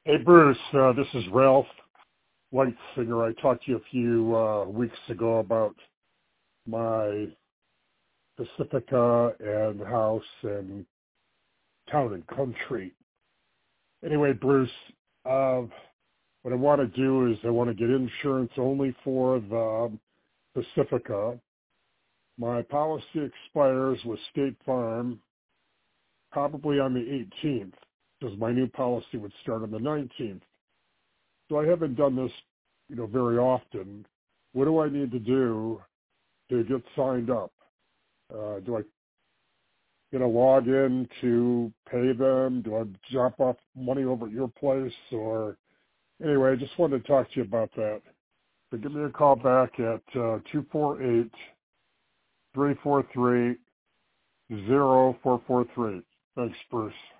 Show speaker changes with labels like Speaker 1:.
Speaker 1: Hey, Bruce, this is Ralph Whitesinger. I talked to you a few weeks ago about my Pacifica and house and town and country. Anyway, Bruce, what I want to do is I want to get insurance only for the Pacifica. My policy expires with State Farm probably on the 18th because my new policy would start on the 19th. So I haven't done this, very often. What do I need to do to get signed up? Do I log in to pay them? Do I drop off money over at your place? Or anyway, I just wanted to talk to you about that. So give me a call back at 248-343-0443. Thanks, Bruce.